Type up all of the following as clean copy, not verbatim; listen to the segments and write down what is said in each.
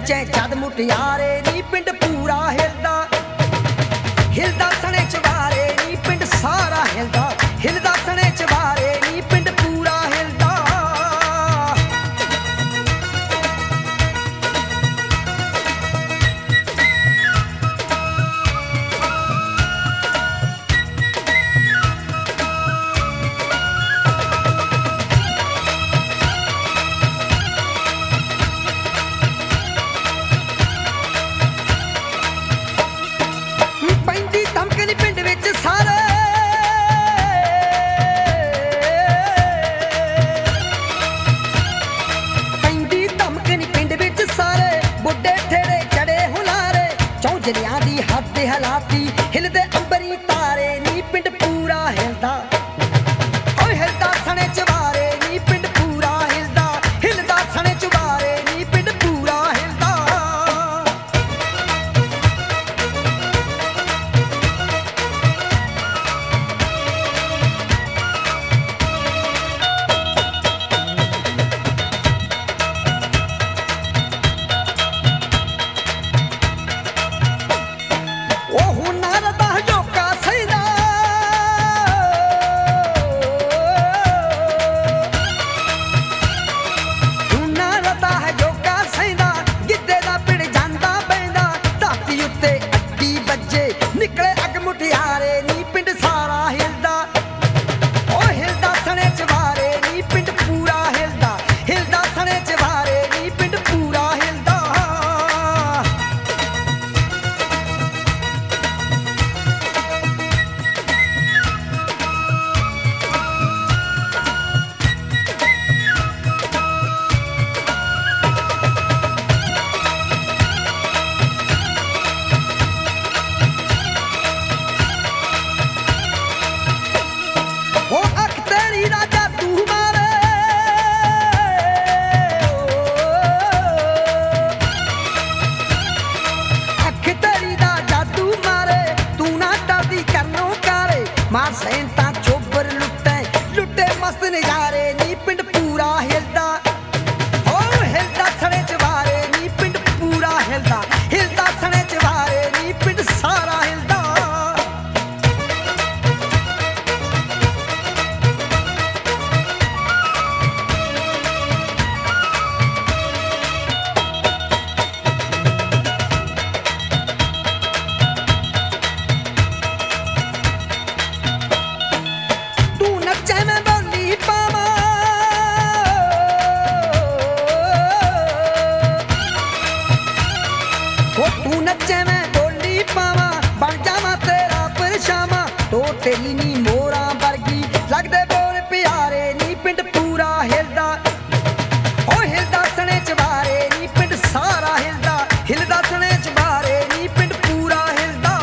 नचे जद मुटियारे नी पिंड पूरा हिलदा हिलदा सने चवारे नी पिंड सारा हिलदा हिलदा सने चवारे नी पिंड पूरा हिलदा। जलियां दी हद हलाती हिलदे अंबरी तारे नी पिंड पूरा हिलदा ओ हिलदा सने चवारे नी पिंड पूरा हिलदा हिलदा सने चवारे नी पिंड पूरा हिलदा। निकले अग मुटियारे नी पिंड सारा हिलदा ओ हिलदा सने चवारे नी पिंड पूरा हिलदा हिलदा सने चवारे नी पिंड पूरा हिलदा। मार सैंता चोबर लुटे लुटे मस्त नजारे नी पिंड पूरा हिलदा ओ हिलदा सने चवारे नी पिंड पूरा हिलदा हिलदा सने चवारे नी पिंड सारा हिलदा। तू नचे मैं बोली पावा बन जावा तेरा परछावा तो तेरी नी मोरा वर्गी लगदे बोल प्यारे नी पिंड पूरा हिलदा ओ हिलदा सने चवारे नी पिंड सारा हिलदा हिलदा सने चवारे नी पिंड पूरा हिलदा।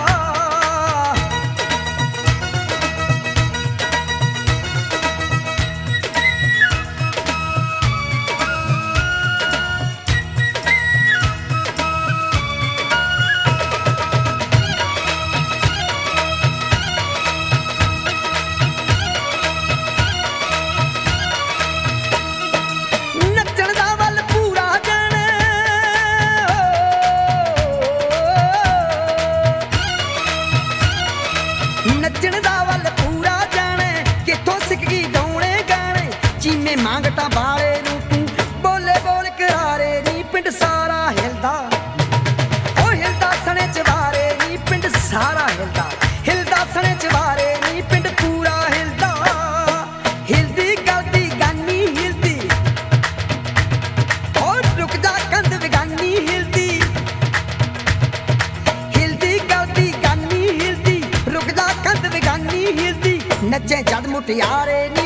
नचण दा वल पूरा जाने किथों सिख गई गाउने गाने चीमे मांगटा बाले नू तू बोले बोल करारे नी पिंड सारा हिलदा ओ हिलदा सने चवारे नी पिंड सारा हिलदा हिलदा सने चवारे नी पिंड पूरा हिलदा। हिलदी गलदी गानी हिलदी और रुक जा कंध विगानी हिलदी हिलदी गलदी गानी हिलदी रुक जा कंध विगानी हिलदी नचे जद मुटियारे